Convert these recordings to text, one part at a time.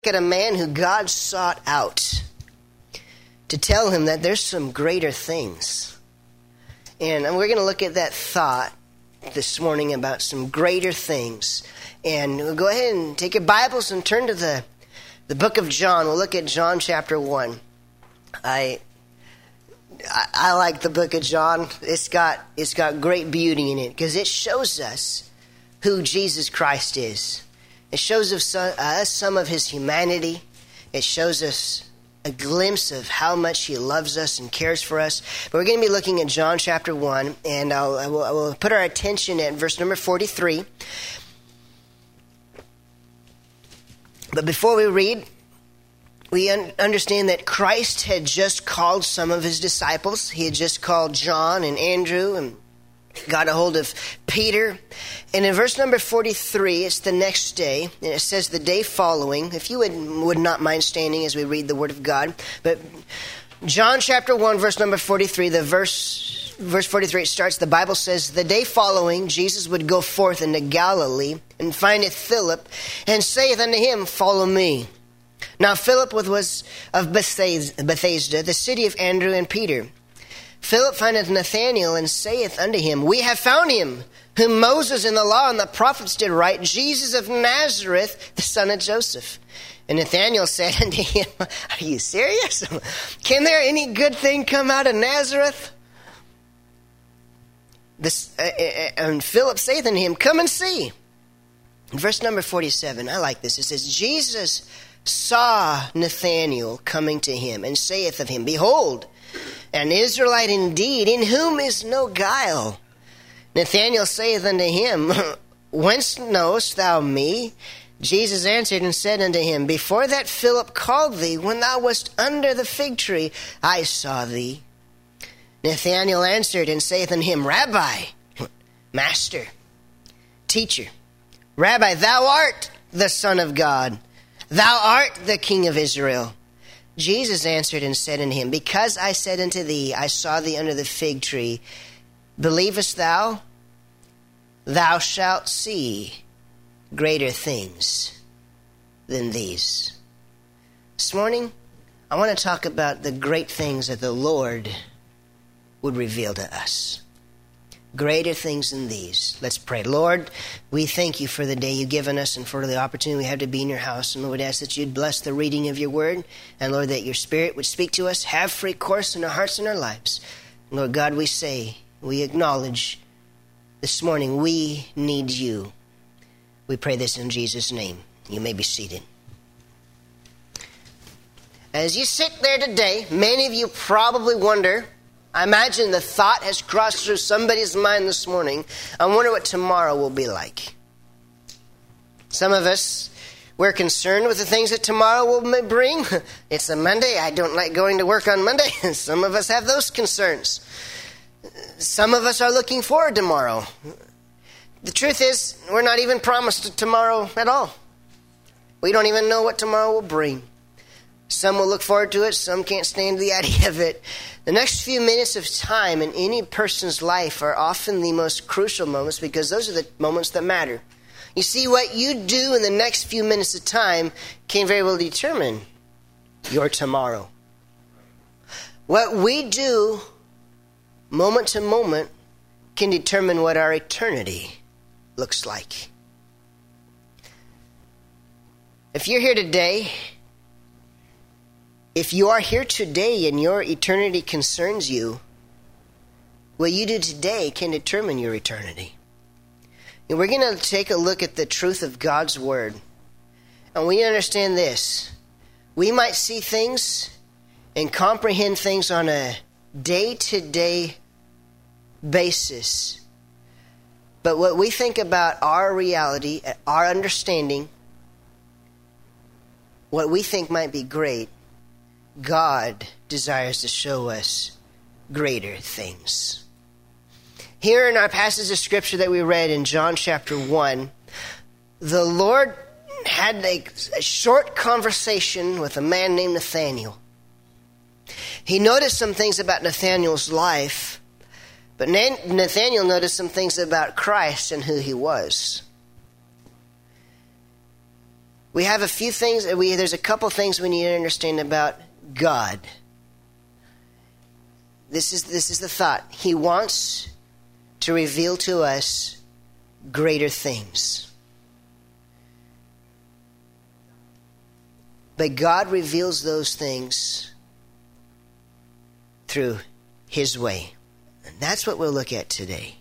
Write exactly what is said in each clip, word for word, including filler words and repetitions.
at a man who God sought out to tell him that there's some greater things. And we're going to look at that thought this morning about some greater things. And we'll go ahead and take your Bibles and turn to the, the book of John. We'll look at John chapter one. I, I I like the book of John. It's got it's got great beauty in it because it shows us who Jesus Christ is. It shows us some, uh, some of his humanity. It shows us a glimpse of how much he loves us and cares for us. But we're going to be looking at John chapter one, and I'll, I will, I will put our attention at verse number forty-three. But before we read, we un- understand that Christ had just called some of his disciples. He had just called John and Andrew and got a hold of Peter. And in verse number forty-three, it's the next day, and it says the day following. If you would, would not mind standing as we read the Word of God. But John chapter one, verse number forty-three, the verse, verse forty-three, it starts, the Bible says, the day following, Jesus would go forth into Galilee, and findeth Philip, and saith unto him, follow me. Now Philip was of Bethsaida, the city of Andrew and Peter. Philip findeth Nathanael, and saith unto him, we have found him, whom Moses in the law and the prophets did write, Jesus of Nazareth, the son of Joseph. And Nathanael said unto him, are you serious? Can there any good thing come out of Nazareth? This, uh, uh, and Philip saith unto him, come and see. In verse number forty-seven, I like this. It says, Jesus saw Nathanael coming to him, and saith of him, behold, an Israelite indeed, in whom is no guile. Nathanael saith unto him, whence knowest thou me? Jesus answered and said unto him, before that Philip called thee, when thou wast under the fig tree, I saw thee. Nathanael answered and saith unto him, Rabbi, Master, Teacher, Rabbi, thou art the Son of God. Thou art the King of Israel. Jesus answered and said unto him, because I said unto thee, I saw thee under the fig tree, believest thou? Thou shalt see greater things than these. This morning, I want to talk about the great things that the Lord would reveal to us. Greater things than these. Let's pray. Lord, we thank you for the day you've given us and for the opportunity we have to be in your house. And Lord, we ask that you'd bless the reading of your word. And Lord, that your spirit would speak to us, have free course in our hearts and our lives. And Lord God, we say, we acknowledge this morning we need you. We pray this in Jesus' name. You may be seated. As you sit there today, many of you probably wonder, I imagine the thought has crossed through somebody's mind this morning, I wonder what tomorrow will be like. Some of us, we're concerned with the things that tomorrow will bring. It's a Monday. I don't like going to work on Monday. Some of us have those concerns. Some of us are looking forward to tomorrow. The truth is, we're not even promised tomorrow at all. We don't even know what tomorrow will bring. Some will look forward to it. Some can't stand the idea of it. The next few minutes of time in any person's life are often the most crucial moments because those are the moments that matter. You see, what you do in the next few minutes of time can very well determine your tomorrow. What we do moment to moment can determine what our eternity looks like. If you're here today, if you are here today and your eternity concerns you, what you do today can determine your eternity. And we're going to take a look at the truth of God's word. And we understand this. We might see things and comprehend things on a day-to-day basis. But what we think about our reality, our understanding, what we think might be great, God desires to show us greater things. Here in our passage of scripture that we read in John chapter one, the Lord had a, a short conversation with a man named Nathanael. He noticed some things about Nathanael's life, but Nathanael noticed some things about Christ and who he was. we have a few things, we, there's a couple things we need to understand about God. This is, this is the thought. He wants to reveal to us greater things. But God reveals those things through His way. And that's what we'll look at today.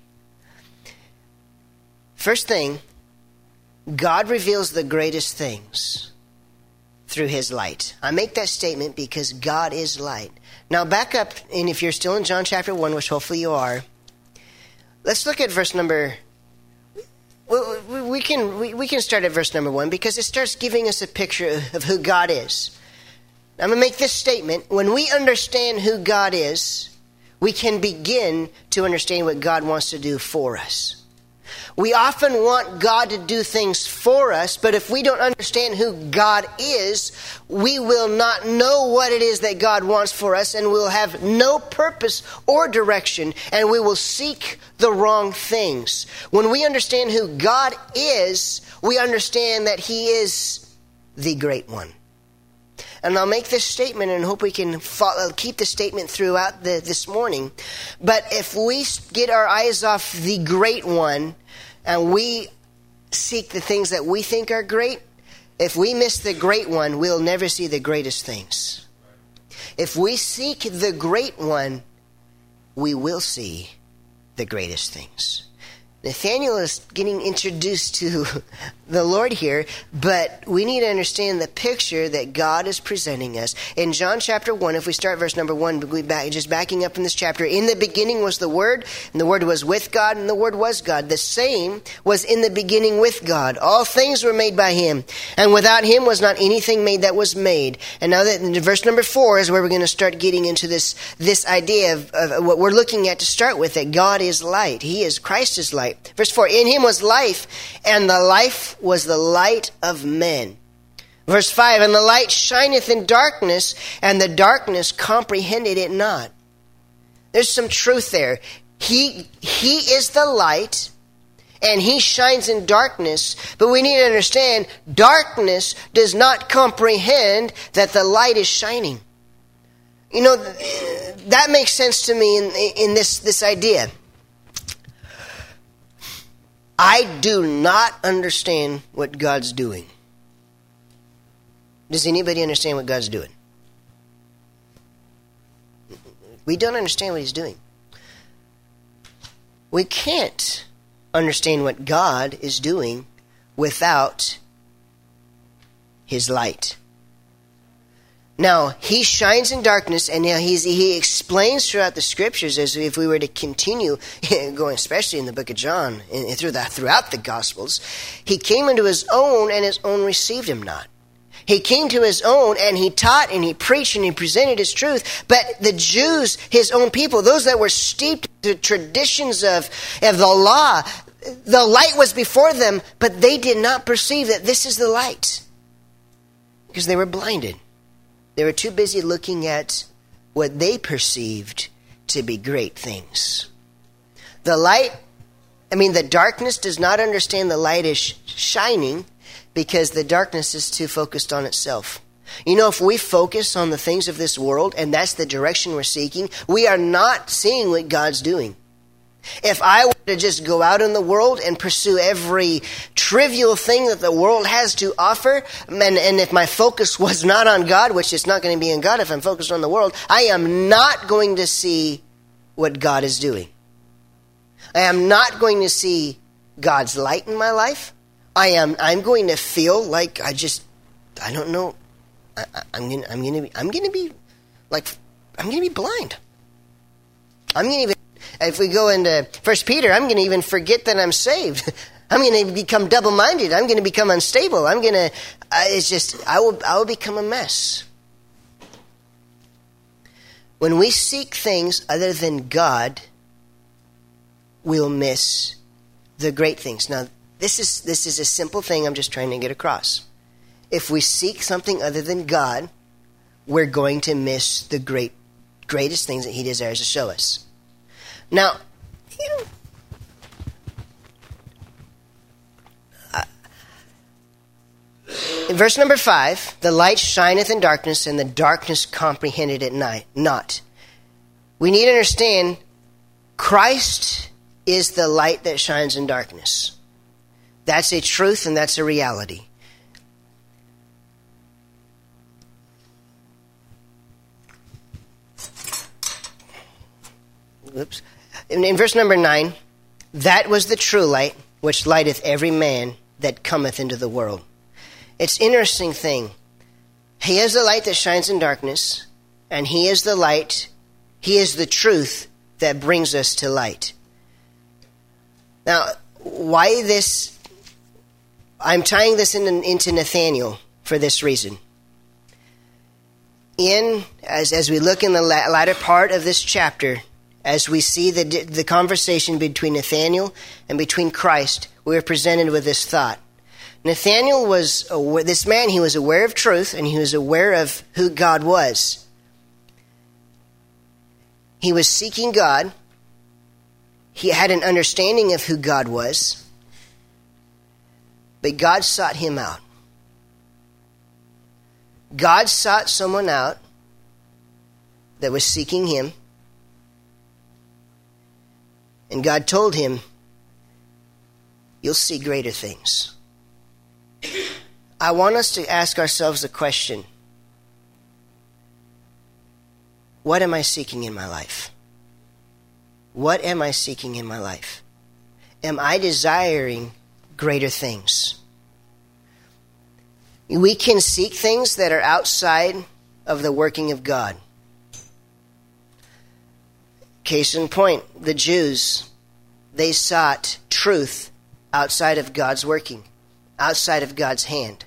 First thing, God reveals the greatest things through His light. I make that statement because God is light. Now back up, and if you're still in John chapter one, which hopefully you are, let's look at verse number... Well, we can we, we can start at verse number one because it starts giving us a picture of who God is. I'm going to make this statement. When we understand who God is, we can begin to understand what God wants to do for us. We often want God to do things for us, but if we don't understand who God is, we will not know what it is that God wants for us, and we'll have no purpose or direction, and we will seek the wrong things. When we understand who God is, we understand that He is the Great One. And I'll make this statement and hope we can follow, keep the statement throughout the, this morning. But if we get our eyes off the Great One and we seek the things that we think are great, if we miss the Great One, we'll never see the greatest things. If we seek the Great One, we will see the greatest things. Nathanael is getting introduced to the Lord here, but we need to understand the picture that God is presenting us. In John chapter one, if we start verse number one, we back, just backing up in this chapter, in the beginning was the Word, and the Word was with God, and the Word was God. The same was in the beginning with God. All things were made by Him, and without Him was not anything made that was made. And now that in verse number four is where we're going to start getting into this, this idea of, of what we're looking at to start with, that God is light. He is, Christ is light. Verse four, in Him was life, and the life was the light of men. Verse five, and the light shineth in darkness, and the darkness comprehended it not. There's some truth there. He, he is the light, and He shines in darkness, but we need to understand, darkness does not comprehend that the light is shining. You know, that makes sense to me in, in this, this idea. I do not understand what God's doing. Does anybody understand what God's doing? We don't understand what He's doing. We can't understand what God is doing without His light. Now, He shines in darkness, and now he's, He explains throughout the Scriptures, as if we were to continue going, especially in the book of John, and through the, throughout the Gospels, He came into His own, and His own received Him not. He came to His own, and He taught, and He preached, and He presented His truth. But the Jews, His own people, those that were steeped in the traditions of, of the law, the light was before them, but they did not perceive that this is the light, because they were blinded. They were too busy looking at what they perceived to be great things. The light, I mean, the darkness does not understand the light is shining because the darkness is too focused on itself. You know, if we focus on the things of this world and that's the direction we're seeking, we are not seeing what God's doing. If I were to just go out in the world and pursue every trivial thing that the world has to offer, and, and if my focus was not on God, which it's not going to be in God if I'm focused on the world, I am not going to see what God is doing. I am not going to see God's light in my life. I am. I'm going to feel like I just, I don't know. I, I'm going. I'm going to be. I'm going to be like. I'm going to be blind. I'm going to even. If we go into First Peter, I'm going to even forget that I'm saved. I'm going to become double-minded. I'm going to become unstable. I'm going to, uh, it's just, I will, I will become a mess. When we seek things other than God, we'll miss the great things. Now, this is, this is a simple thing I'm just trying to get across. If we seek something other than God, we're going to miss the great, greatest things that He desires to show us. Now, you know, uh, In verse number five, the light shineth in darkness, and the darkness comprehended it not. We need to understand Christ is the light that shines in darkness. That's a truth and that's a reality. Oops. In, in verse number nine, that was the true light, which lighteth every man that cometh into the world. It's an interesting thing. He is the light that shines in darkness, and he is the light, he is the truth that brings us to light. Now, why this? I'm tying this in, into Nathanael for this reason. In as as we look in the latter part of this chapter, as we see the the conversation between Nathanael and between Christ, we are presented with this thought. Nathanael was aware, this man. He was aware of truth, and he was aware of who God was. He was seeking God. He had an understanding of who God was, but God sought him out. God sought someone out that was seeking him, and God told him, "You'll see greater things." I want us to ask ourselves the question, what am I seeking in my life? What am I seeking in my life? Am I desiring greater things? We can seek things that are outside of the working of God. Case in point, the Jews, they sought truth outside of God's working, outside of God's hand.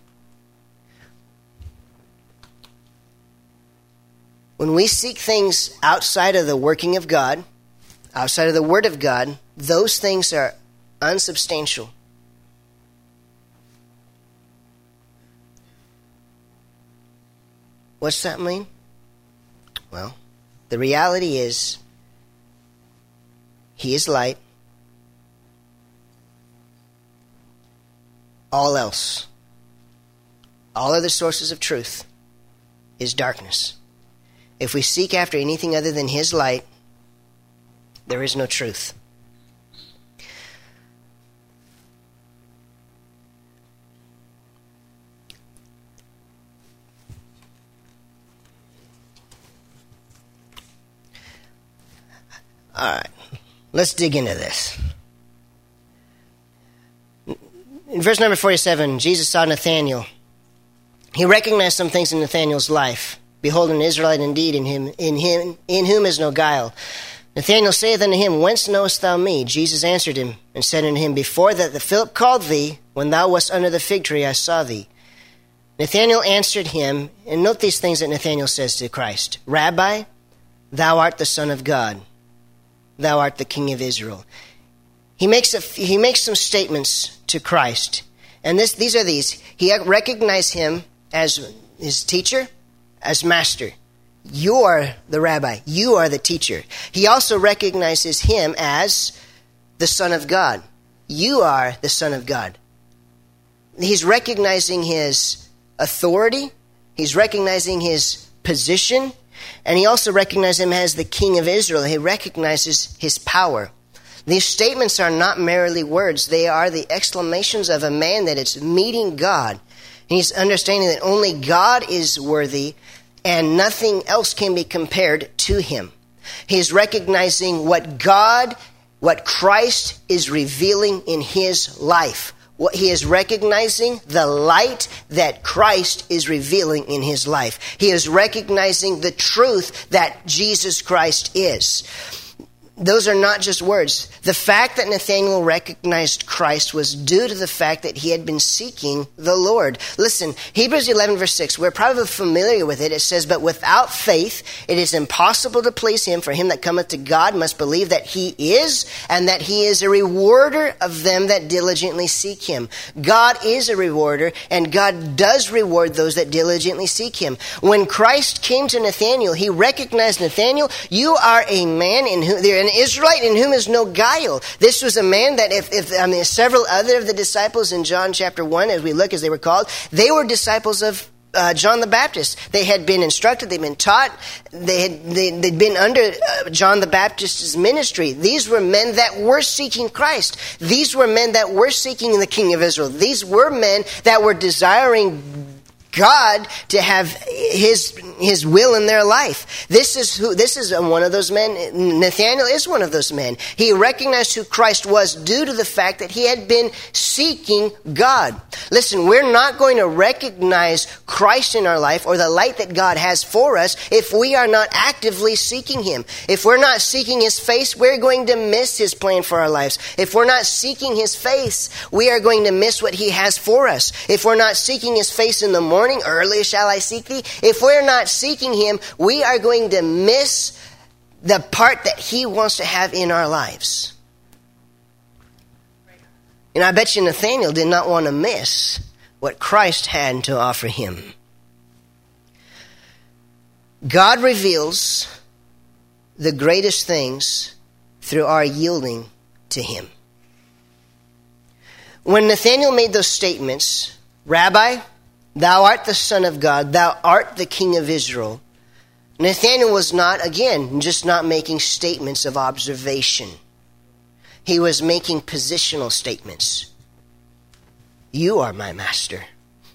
When we seek things outside of the working of God, outside of the Word of God, those things are unsubstantial. What's that mean? Well, the reality is, He is light. All else, all other sources of truth, is darkness. If we seek after anything other than His light, there is no truth. All right, let's dig into this. In verse number forty-seven, Jesus saw Nathanael. He recognized some things in Nathanael's life. Behold, an Israelite indeed, in him, in him, in whom is no guile. Nathanael saith unto him, Whence knowest thou me? Jesus answered him, and said unto him, Before that the Philip called thee, when thou wast under the fig tree, I saw thee. Nathanael answered him, and note these things that Nathanael says to Christ. Rabbi, thou art the Son of God. Thou art the King of Israel. He makes a, he makes some statements to Christ. And this, these are these. He recognized him as his teacher, as master. You are the rabbi. You are the teacher. He also recognizes him as the Son of God. You are the Son of God. He's recognizing his authority. He's recognizing his position. And he also recognizes him as the King of Israel. He recognizes his power. These statements are not merely words. They are the exclamations of a man that is meeting God. And he's understanding that only God is worthy and nothing else can be compared to him. He's recognizing what God, what Christ is revealing in his life. What he is recognizing the light that Christ is revealing in his life. He is recognizing the truth that Jesus Christ is. Those are not just words. The fact that Nathanael recognized Christ was due to the fact that he had been seeking the Lord. Listen, Hebrews eleven verse six, we're probably familiar with it. It says, But without faith it is impossible to please him, for him that cometh to God must believe that he is, and that he is a rewarder of them that diligently seek him. God is a rewarder, and God does reward those that diligently seek him. When Christ came to Nathanael, he recognized Nathanael, you are a man in whom, and Israelite in whom is no guile. This was a man that if, if I mean, several other of the disciples in John chapter one, as we look, as they were called, they were disciples of uh, John the Baptist. They had been instructed, they'd been taught, they had, they, they'd been under uh, John the Baptist's ministry. These were men that were seeking Christ. These were men that were seeking the King of Israel. These were men that were desiring God to have his his will in their life. This is who this is one of those men. Nathanael is one of those men. He recognized who Christ was due to the fact that he had been seeking God. Listen, we're not going to recognize Christ in our life or the light that God has for us if we are not actively seeking him. If we're not seeking his face, we're going to miss his plan for our lives. If we're not seeking his face, we are going to miss what he has for us. If we're not seeking his face in the morning, early shall I seek thee. If we're not seeking him, we are going to miss the part that he wants to have in our lives. And I bet you Nathanael did not want to miss what Christ had to offer him. God reveals the greatest things through our yielding to him. When Nathanael made those statements, Rabbi, thou art the Son of God, thou art the King of Israel, Nathanael was not, again, just not making statements of observation. He was making positional statements. You are my master.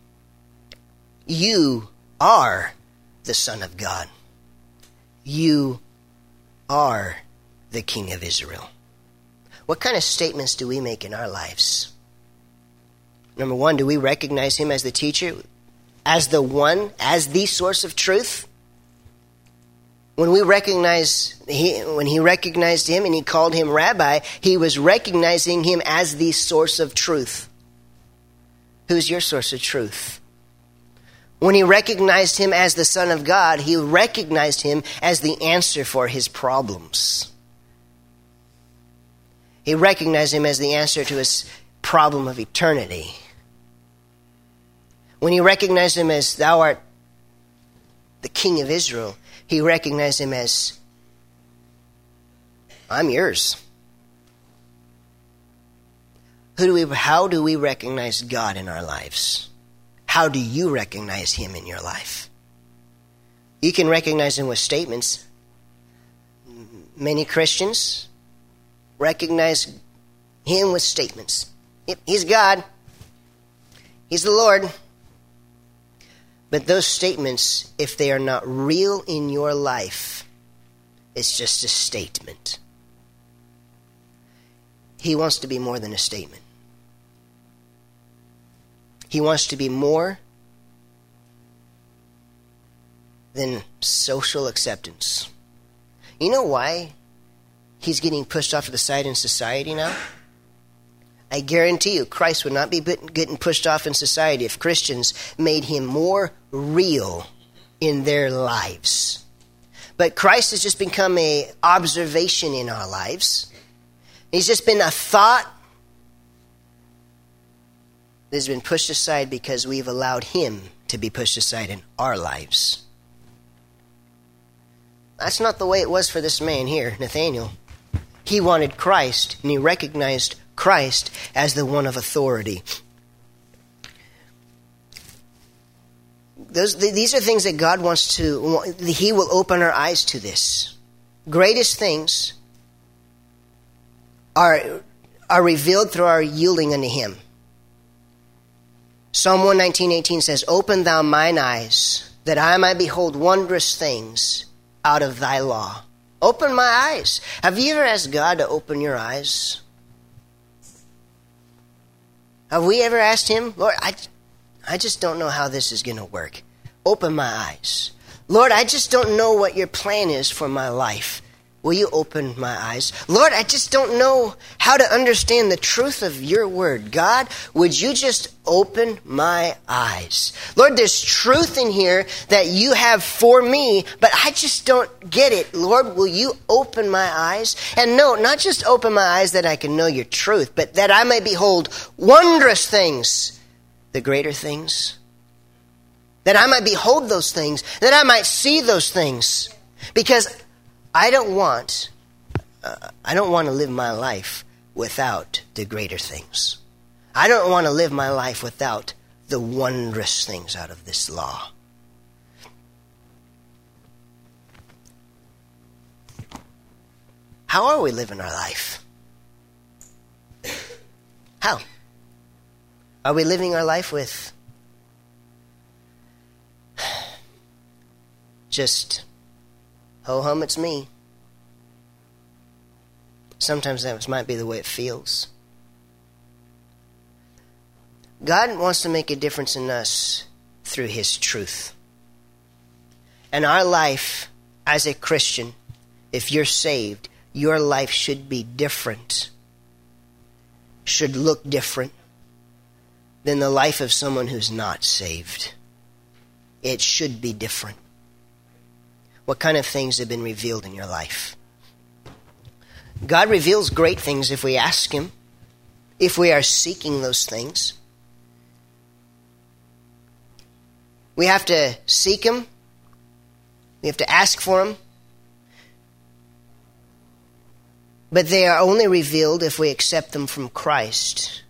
You are the Son of God. You are the King of Israel. What kind of statements do we make in our lives? Number one, do we recognize him as the teacher, as the one, as the source of truth? When we recognize, he, when he recognized him and he called him Rabbi, he was recognizing him as the source of truth. Who's your source of truth? When he recognized him as the Son of God, he recognized him as the answer for his problems. He recognized him as the answer to his problem of eternity. When he recognized him as thou art the King of Israel, he recognized him as I'm yours. Who do we, how do we recognize God in our lives? How do you recognize him in your life? You can recognize him with statements. Many Christians recognize him with statements. He's God. He's the Lord. But those statements, if they are not real in your life, it's just a statement. He wants to be more than a statement. He wants to be more than social acceptance. You know why he's getting pushed off to the side in society now? I guarantee you, Christ would not be getting pushed off in society if Christians made him more real in their lives. But Christ has just become an observation in our lives. He's just been a thought that has been pushed aside because we've allowed him to be pushed aside in our lives. That's not the way it was for this man here, Nathanael. He wanted Christ, and he recognized Christ as the one of authority. Those, these are things that God wants to, he will open our eyes to this. Greatest things are, are revealed through our yielding unto him. Psalm one nineteen eighteen says, open thou mine eyes, that I might behold wondrous things out of thy law. Open my eyes. Have you ever asked God to open your eyes? Have we ever asked him, Lord, I, I just don't know how this is going to work. Open my eyes. Lord, I just don't know what your plan is for my life. Will you open my eyes? Lord, I just don't know how to understand the truth of your word. God, would you just open my eyes? Lord, there's truth in here that you have for me, but I just don't get it. Lord, will you open my eyes? And no, not just open my eyes that I can know your truth, but that I may behold wondrous things, the greater things. That I might behold those things, that I might see those things. Because I don't want uh, I don't want to live my life without the greater things. I don't want to live my life without the wondrous things out of this law. How are we living our life? How? Are we living our life with just, ho hum, it's me? Sometimes that might be the way it feels. God wants to make a difference in us through His truth. And our life as a Christian, if you're saved, your life should be different, should look different than the life of someone who's not saved. It should be different. What kind of things have been revealed in your life? God reveals great things if we ask Him, if we are seeking those things. We have to seek Him. We have to ask for Him. But they are only revealed if we accept them from Christ.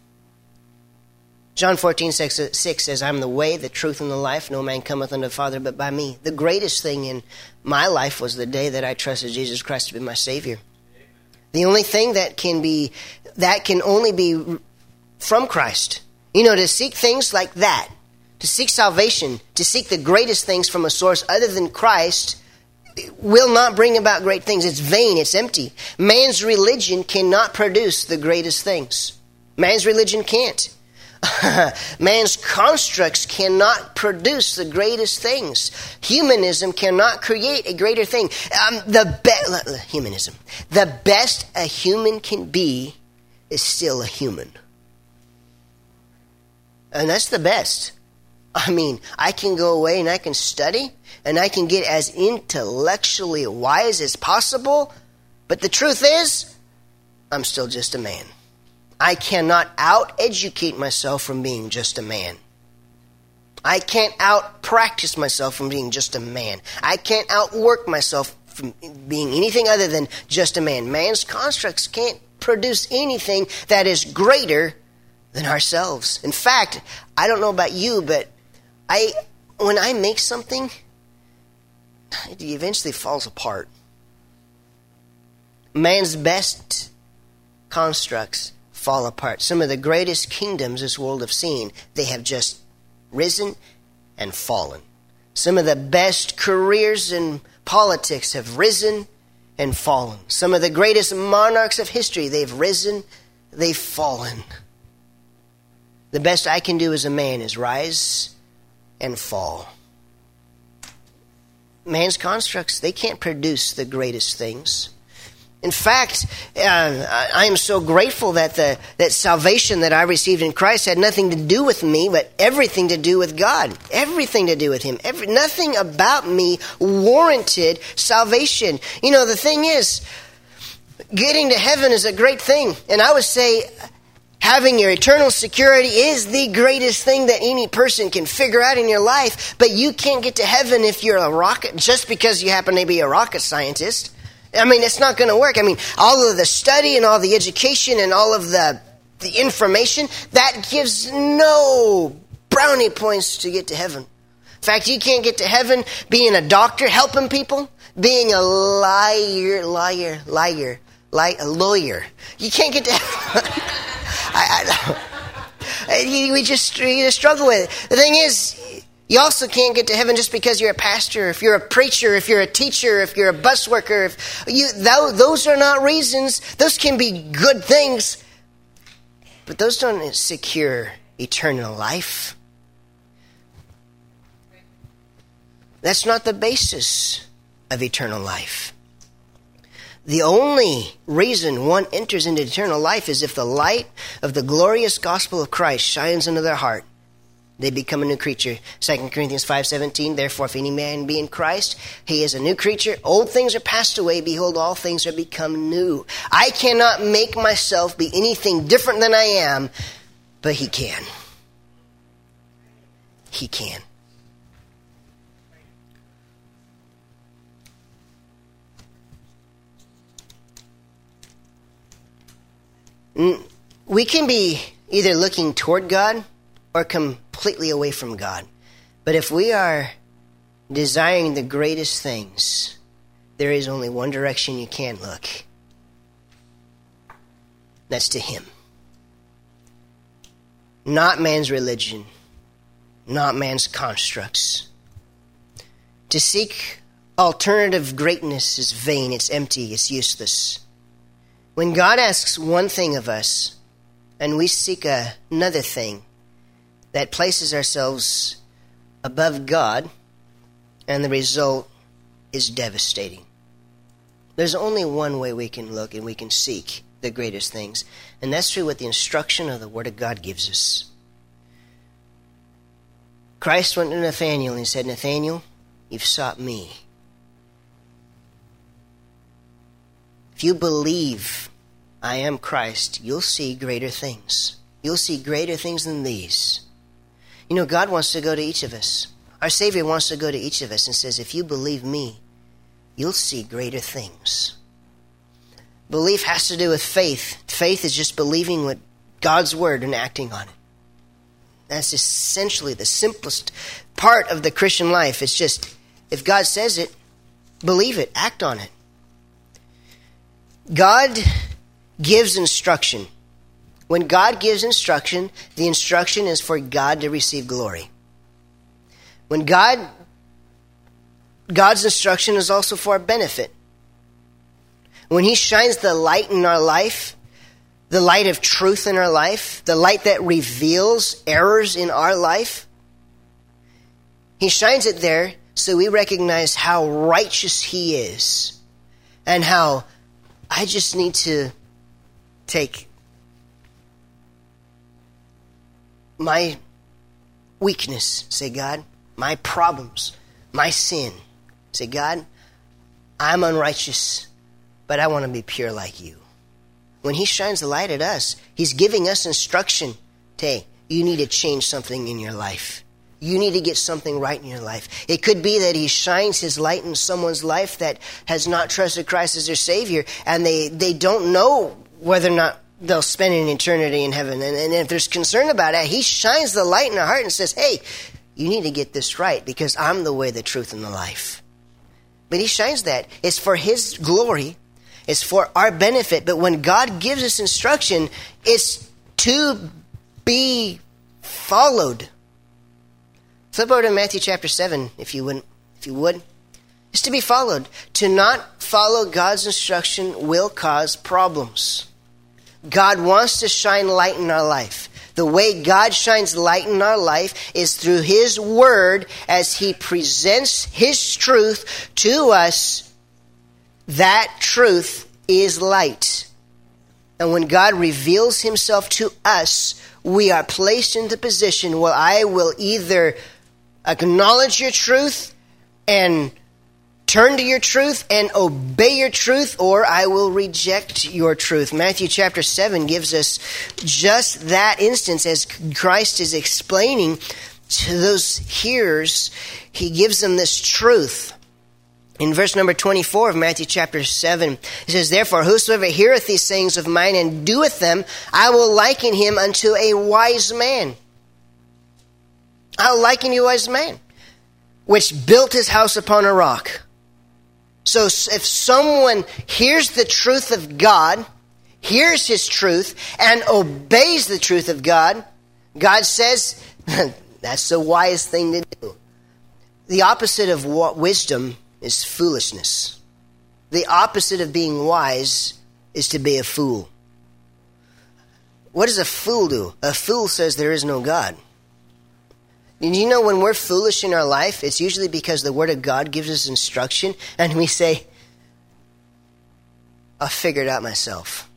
John fourteen six says, I am the way, the truth, and the life. No man cometh unto the Father but by me. The greatest thing in my life was the day that I trusted Jesus Christ to be my Savior. The only thing that can be, that can only be from Christ. You know, to seek things like that, to seek salvation, to seek the greatest things from a source other than Christ, will not bring about great things. It's vain, it's empty. Man's religion cannot produce the greatest things. Man's religion can't. Man's constructs cannot produce the greatest things. Humanism cannot create a greater thing. Um, the be- humanism. The best a human can be is still a human. And that's the best. I mean, I can go away and I can study and I can get as intellectually wise as possible, but the truth is, I'm still just a man. I cannot out-educate myself from being just a man. I can't out-practice myself from being just a man. I can't outwork myself from being anything other than just a man. Man's constructs can't produce anything that is greater than ourselves. In fact, I don't know about you, but I, when I make something, it eventually falls apart. Man's best constructs fall apart. Some of the greatest kingdoms this world have seen, they have just risen and fallen. Some of the best careers in politics have risen and fallen. Some of the greatest monarchs of history, they've risen, they've fallen. The best I can do as a man is rise and fall. Man's constructs, they can't produce the greatest things. In fact, uh, I am so grateful that the that salvation that I received in Christ had nothing to do with me, but everything to do with God. Everything to do with Him. Every, nothing about me warranted salvation. You know, the thing is, getting to heaven is a great thing. And I would say having your eternal security is the greatest thing that any person can figure out in your life. But you can't get to heaven if you're a rocket, just because you happen to be a rocket scientist. I mean, it's not going to work. I mean, all of the study and all the education and all of the the information, that gives no brownie points to get to heaven. In fact, you can't get to heaven being a doctor, helping people, being a liar, liar, liar, li- a lawyer. You can't get to heaven. I, I, we just we just struggle with it. The thing is, you also can't get to heaven just because you're a pastor, if you're a preacher, if you're a teacher, if you're a bus worker. If you, those are not reasons. Those can be good things, but those don't secure eternal life. That's not the basis of eternal life. The only reason one enters into eternal life is if the light of the glorious gospel of Christ shines into their heart. They become a new creature. Second Corinthians five seventeen, therefore if any man be in Christ, he is a new creature. Old things are passed away. Behold, all things are become new. I cannot make myself be anything different than I am, but He can. He can. we can be either looking toward God or completely away from God. But if we are desiring the greatest things, there is only one direction you can look. That's to Him. Not man's religion, not man's constructs. To seek alternative greatness is vain, it's empty, it's useless. When God asks one thing of us, and we seek a, another thing that places ourselves above God, and the result is devastating. There's only one way we can look and we can seek the greatest things, and that's through what the instruction of the Word of God gives us. Christ went to Nathanael and he said, Nathanael, you've sought me. If you believe I am Christ, you'll see greater things. You'll see greater things than these. You know, God wants to go to each of us. Our Savior wants to go to each of us and says, if you believe me, you'll see greater things. Belief has to do with faith. Faith is just believing what God's Word and acting on it. That's essentially the simplest part of the Christian life. It's just, if God says it, believe it, act on it. God gives instruction. When God gives instruction, the instruction is for God to receive glory. When God, God's instruction is also for our benefit. When He shines the light in our life, the light of truth in our life, the light that reveals errors in our life, He shines it there so we recognize how righteous He is and how I just need to take my weakness, say, God, my problems, my sin. Say, God, I'm unrighteous, but I want to be pure like you. When He shines the light at us, He's giving us instruction. Hey, you need to change something in your life. You need to get something right in your life. It could be that He shines His light in someone's life that has not trusted Christ as their Savior, and they, they don't know whether or not they'll spend an eternity in heaven. And, and if there's concern about it, He shines the light in their heart and says, hey, you need to get this right because I'm the way, the truth, and the life. But He shines that. It's for His glory. It's for our benefit. But when God gives us instruction, it's to be followed. Flip over to Matthew chapter seven, if you would. If you would. It's to be followed. To not follow God's instruction will cause problems. God wants to shine light in our life. The way God shines light in our life is through His Word as He presents His truth to us. That truth is light. And when God reveals Himself to us, we are placed in the position where I will either acknowledge your truth and turn to your truth and obey your truth, or I will reject your truth. Matthew chapter seven gives us just that instance as Christ is explaining to those hearers. He gives them this truth. In verse number twenty-four of Matthew chapter seven, it says, therefore, whosoever heareth these sayings of mine and doeth them, I will liken him unto a wise man. I'll liken you a wise man, which built his house upon a rock. So if someone hears the truth of God, hears His truth, and obeys the truth of God, God says, that's the wise thing to do. The opposite of wisdom is foolishness. The opposite of being wise is to be a fool. What does a fool do? A fool says there is no God. Did you know when we're foolish in our life, it's usually because the Word of God gives us instruction and we say, I'll figure it out myself.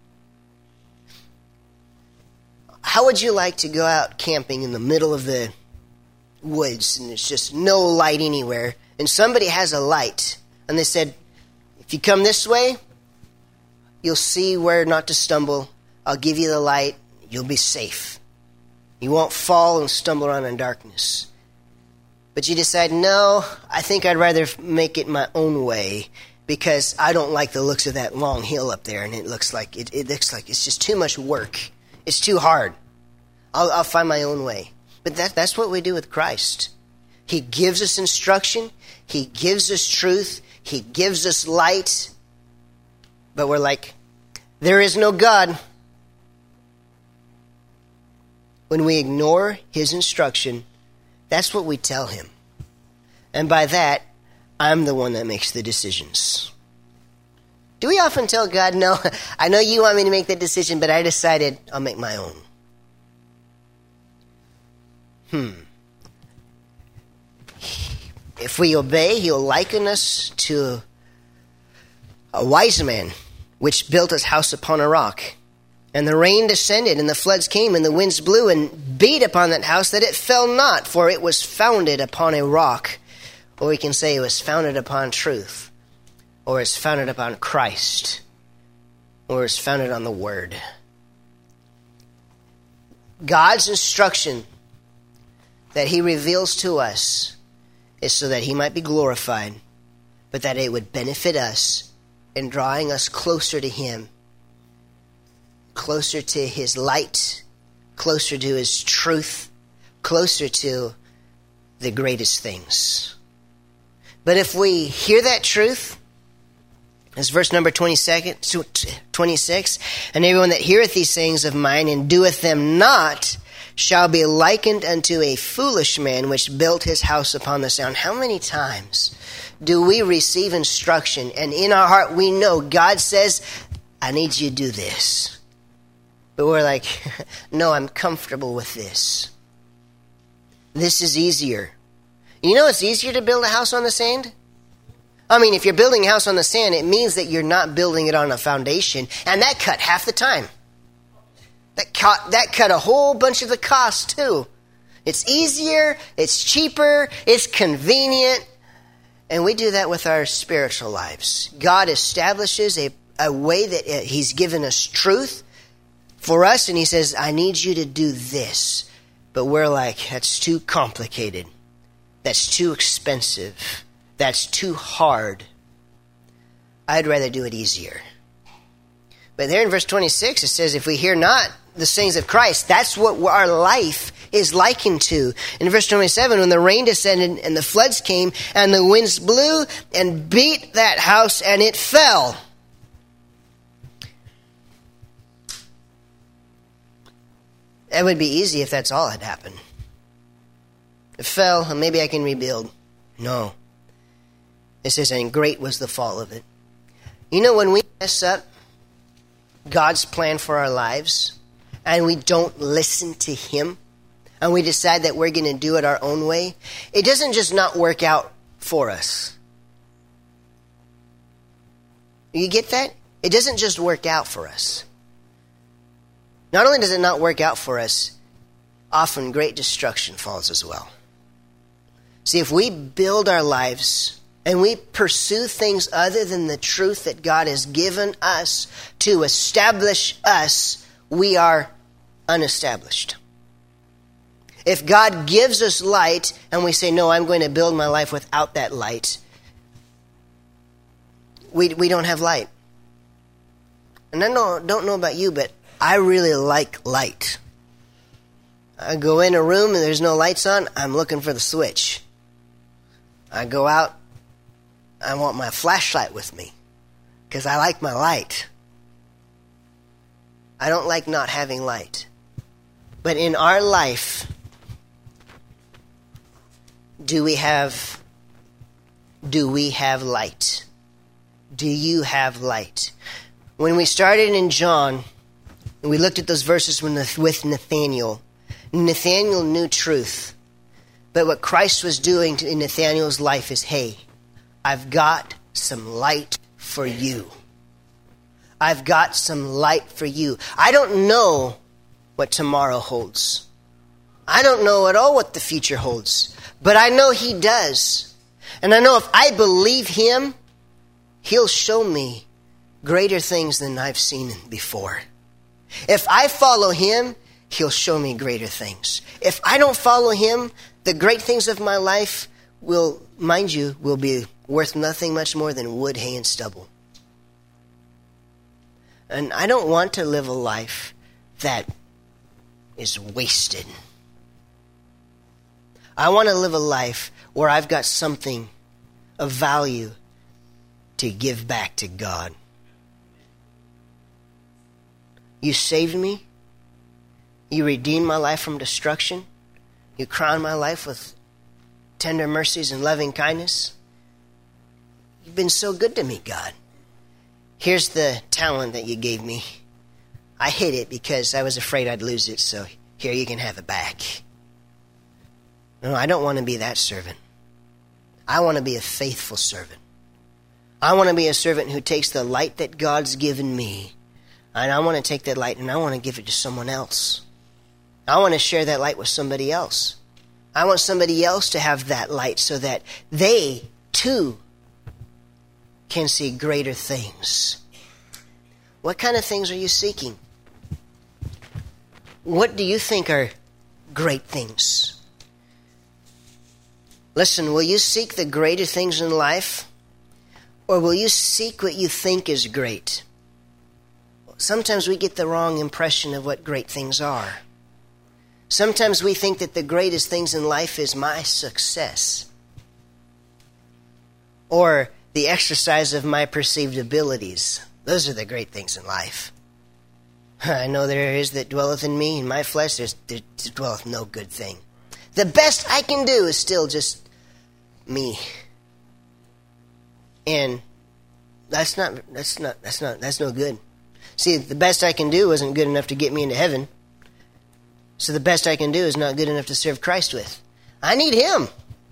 How would you like to go out camping in the middle of the woods and there's just no light anywhere, and somebody has a light and they said, if you come this way, you'll see where not to stumble. I'll give you the light. You'll be safe. You won't fall and stumble around in darkness. But you decide, no, I think I'd rather make it my own way because I don't like the looks of that long hill up there, and it looks like it, it looks like it's just too much work. It's too hard. I'll, I'll find my own way. But that, that's what we do with Christ. He gives us instruction. He gives us truth. He gives us light. But we're like, there is no God. When we ignore his instruction, that's what we tell him. And by that, I'm the one that makes the decisions. Do we often tell God, no, I know you want me to make that decision, but I decided I'll make my own? Hmm. If we obey, he'll liken us to a wise man, which built his house upon a rock. And the rain descended, and the floods came, and the winds blew and beat upon that house, that it fell not, for it was founded upon a rock. Or we can say it was founded upon truth, or it's founded upon Christ, or it's founded on the Word. God's instruction that he reveals to us is so that he might be glorified, but that it would benefit us in drawing us closer to him, closer to his light, closer to his truth, closer to the greatest things. But if we hear that truth, as verse number twenty-six, and everyone that heareth these sayings of mine and doeth them not shall be likened unto a foolish man which built his house upon the sand. How many times do we receive instruction and in our heart we know God says, I need you to do this. But we're like, no, I'm comfortable with this. This is easier. You know it's easier to build a house on the sand? I mean, if you're building a house on the sand, it means that you're not building it on a foundation, and that cut half the time. That cut, that cut a whole bunch of the cost, too. It's easier, it's cheaper, it's convenient, and we do that with our spiritual lives. God establishes a, a way that he's given us truth for us, and he says, I need you to do this. But we're like, that's too complicated. That's too expensive. That's too hard. I'd rather do it easier. But there in verse twenty-six, it says, if we hear not the sayings of Christ, that's what our life is likened to. In verse twenty-seven, when the rain descended and the floods came and the winds blew and beat that house and it fell. That would be easy if that's all had happened. It fell, and maybe I can rebuild. No. It says, and great was the fall of it. You know, when we mess up God's plan for our lives, and we don't listen to him, and we decide that we're going to do it our own way, it doesn't just not work out for us. You get that? It doesn't just work out for us. Not only does it not work out for us, often great destruction falls as well. See, if we build our lives and we pursue things other than the truth that God has given us to establish us, we are unestablished. If God gives us light and we say, no, I'm going to build my life without that light, we we don't have light. And I know, don't know about you, but I really like light. I go in a room and there's no lights on, I'm looking for the switch. I go out, I want my flashlight with me because I like my light. I don't like not having light. But in our life, do we have do we have light? Do you have light? When we started in John, and we looked at those verses with Nathanael, Nathanael knew truth. But what Christ was doing in Nathanael's life is, hey, I've got some light for you. I've got some light for you. I don't know what tomorrow holds. I don't know at all what the future holds. But I know he does. And I know if I believe him, he'll show me greater things than I've seen before. If I follow him, he'll show me greater things. If I don't follow him, the great things of my life will, mind you, will be worth nothing much more than wood, hay, and stubble. And I don't want to live a life that is wasted. I want to live a life where I've got something of value to give back to God. You saved me. You redeemed my life from destruction. You crowned my life with tender mercies and loving kindness. You've been so good to me, God. Here's the talent that you gave me. I hid it because I was afraid I'd lose it, so here you can have it back. No, I don't want to be that servant. I want to be a faithful servant. I want to be a servant who takes the light that God's given me, and I want to take that light and I want to give it to someone else. I want to share that light with somebody else. I want somebody else to have that light so that they, too, can see greater things. What kind of things are you seeking? What do you think are great things? Listen, will you seek the greater things in life? Or will you seek what you think is great? Sometimes we get the wrong impression of what great things are. Sometimes we think that the greatest things in life is my success, or the exercise of my perceived abilities. Those are the great things in life. I know there is that dwelleth in me, in my flesh there dwelleth no good thing. The best I can do is still just me. And that's not, that's not, that's not, that's no good. See, the best I can do isn't good enough to get me into heaven. So the best I can do is not good enough to serve Christ with. I need Him.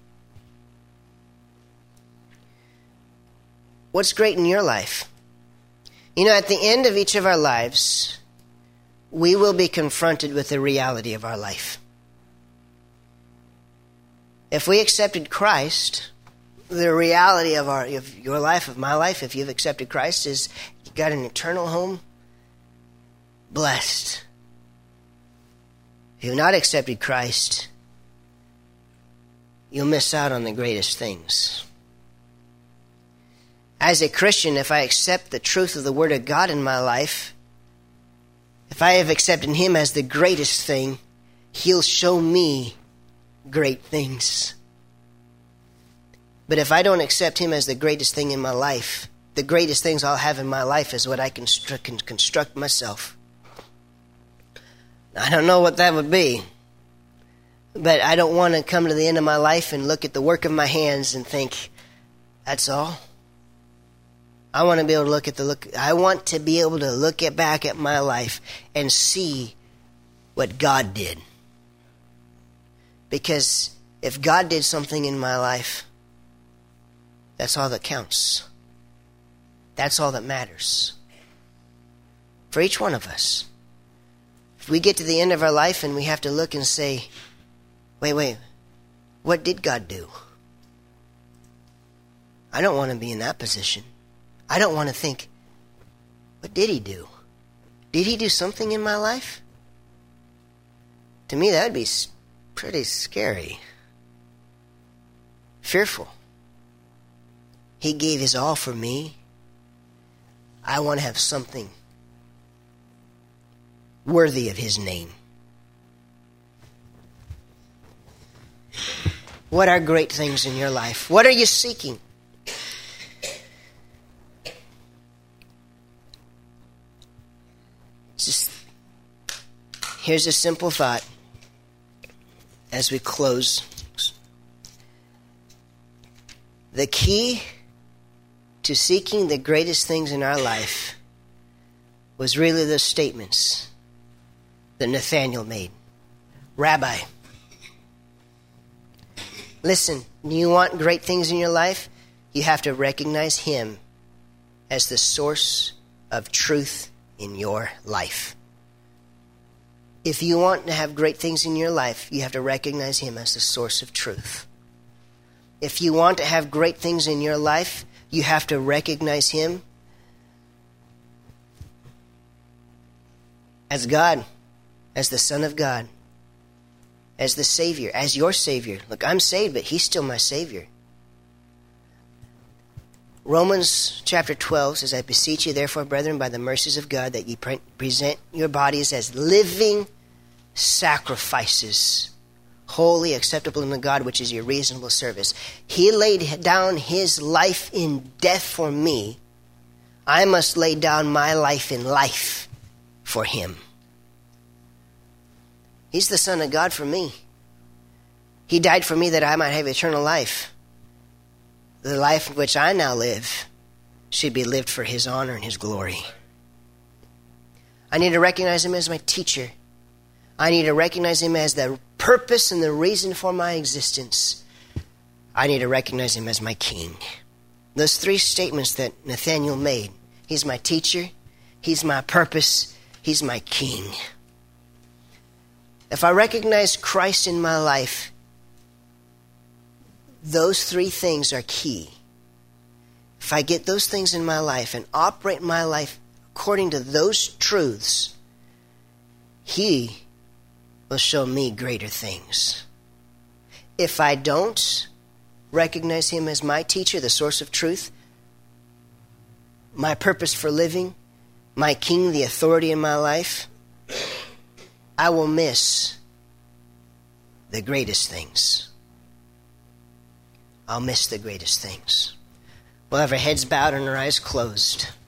What's great in your life? You know, at the end of each of our lives, we will be confronted with the reality of our life. If we accepted Christ, the reality of our of your life, of my life, if you've accepted Christ, is you got an eternal home, blessed. If you've not accepted Christ, you'll miss out on the greatest things. As a Christian, if I accept the truth of the Word of God in my life, if I have accepted Him as the greatest thing, He'll show me great things. But if I don't accept Him as the greatest thing in my life, the greatest things I'll have in my life is what I can construct myself. I don't know what that would be, but I don't want to come to the end of my life and look at the work of my hands and think, that's all. I want to be able to look at the look. I want to be able to look at back at my life and see what God did. Because if God did something in my life, that's all that counts. That's all that matters. For each one of us. If we get to the end of our life and we have to look and say, wait, wait, what did God do? I don't want to be in that position. I don't want to think, what did He do? Did He do something in my life? To me, that would be pretty scary. Fearful. He gave His all for me. I want to have something worthy of His name. What are great things in your life? What are you seeking? Just, here's a simple thought as we close. The key to seeking the greatest things in our life was really the statements that Nathanael made. Rabbi, listen, you want great things in your life? You have to recognize Him as the source of truth in your life. If you want to have great things in your life, you have to recognize Him as the source of truth. If you want to have great things in your life, you have to recognize Him as God, as the Son of God, as the Savior, as your Savior. Look, I'm saved, but He's still my Savior. Romans chapter twelve says, I beseech you, therefore, brethren, by the mercies of God, that ye pre- present your bodies as living sacrifices, holy, acceptable unto God, which is your reasonable service. He laid down his life in death for me. I must lay down my life in life for him. He's the Son of God for me. He died for me that I might have eternal life. The life in which I now live should be lived for his honor and his glory. I need to recognize him as my teacher. I need to recognize him as the purpose and the reason for my existence. I need to recognize him as my king. Those three statements that Nathanael made. He's my teacher, he's my purpose, he's my king. If I recognize Christ in my life, those three things are key. If I get those things in my life and operate my life according to those truths, he will show me greater things. If I don't recognize him as my teacher, the source of truth, my purpose for living, my king, the authority in my life, I will miss the greatest things. I'll miss the greatest things. We'll have our heads bowed and our eyes closed.